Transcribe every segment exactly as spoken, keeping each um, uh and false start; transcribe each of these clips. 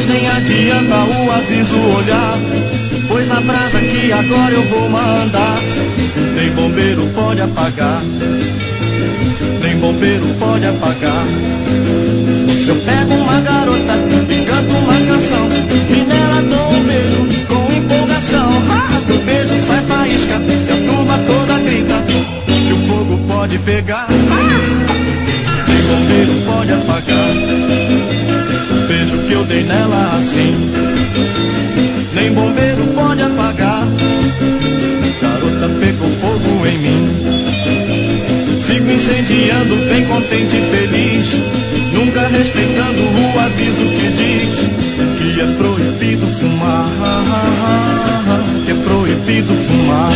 nem adianta o aviso olhar, pois a brasa que agora eu vou mandar, nem bombeiro pode apagar, nem bombeiro pode apagar. Eu pego uma garota e canto uma canção, e nela dou um beijo com empolgação. Ah, do beijo sai faísca e a turma toda grita que o fogo pode pegar. Ah, nem bombeiro pode apagar o beijo que eu dei nela assim, nem bombeiro pode apagar. Garota pegou fogo em mim, sigo incendiando bem contente e feliz, nunca respeitando o aviso que diz que é proibido fumar, que é proibido fumar.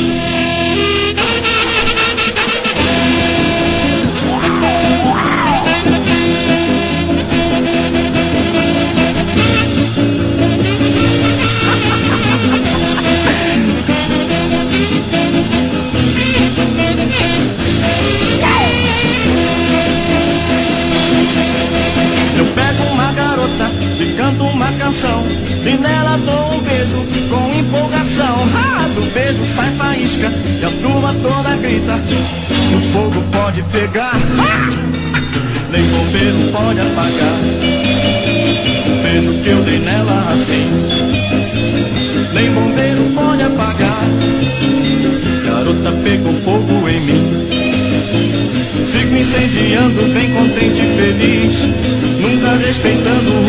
E nela dou um beijo com empolgação. Ah, do beijo sai faísca e a turma toda grita que o fogo pode pegar. Ah, nem bombeiro pode apagar o beijo que eu dei nela assim, nem bombeiro pode apagar. Garota pegou fogo em mim, sigo incendiando bem contente e feliz, nunca respeitando